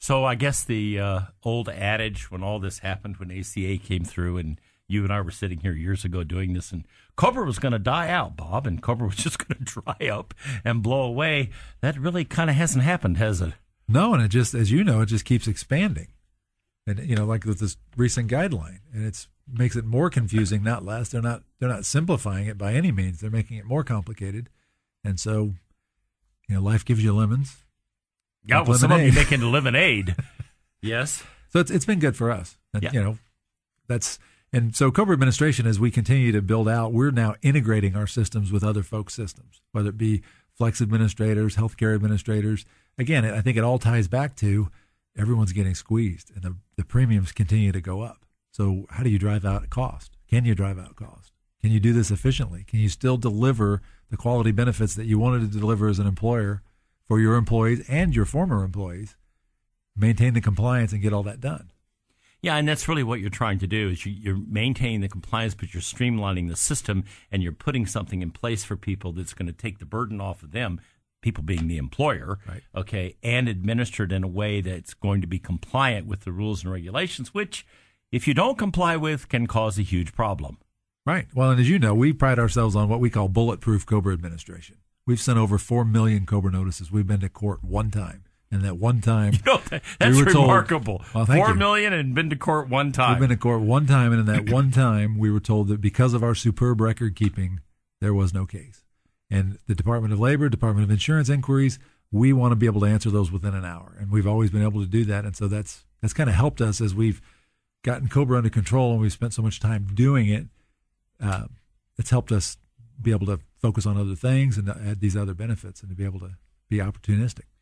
So I guess the old adage when all this happened, when ACA came through and you and I were sitting here years ago doing this, and Cobra was going to die out, Bob, and Cobra was just going to dry up and blow away. That really kind of hasn't happened, has it? No, and it just, as you know, it just keeps expanding. And, like with this recent guideline, and it makes it more confusing, not less. They're not simplifying it by any means. They're making it more complicated. And so, life gives you lemons. Yeah, well, some of you making lemonade. Yes. So it's been good for us. And, yeah. And so Cobra Administration, as we continue to build out, we're now integrating our systems with other folks' systems, whether it be flex administrators, healthcare administrators. Again, I think it all ties back to everyone's getting squeezed and the premiums continue to go up. So how do you drive out cost? Can you drive out cost? Can you do this efficiently? Can you still deliver the quality benefits that you wanted to deliver as an employer for your employees and your former employees, maintain the compliance and get all that done? Yeah, and that's really what you're trying to do is you're maintaining the compliance, but you're streamlining the system and you're putting something in place for people that's going to take the burden off of them, people being the employer, right. Okay, and administered in a way that's going to be compliant with the rules and regulations, which if you don't comply with can cause a huge problem. Right. Well, and as you know, we pride ourselves on what we call bulletproof Cobra administration. We've sent over 4 million Cobra notices. We've been to court one time. And that one time, that's remarkable. Told, 4 million and been to court one time. We've been to court one time, and in that one time, we were told that because of our superb record keeping, there was no case. And the Department of Labor, Department of Insurance inquiries, we want to be able to answer those within an hour, and we've always been able to do that. And so that's kind of helped us as we've gotten Cobra under control, and we've spent so much time doing it. It's helped us be able to focus on other things and add these other benefits, and to be able to be opportunistic.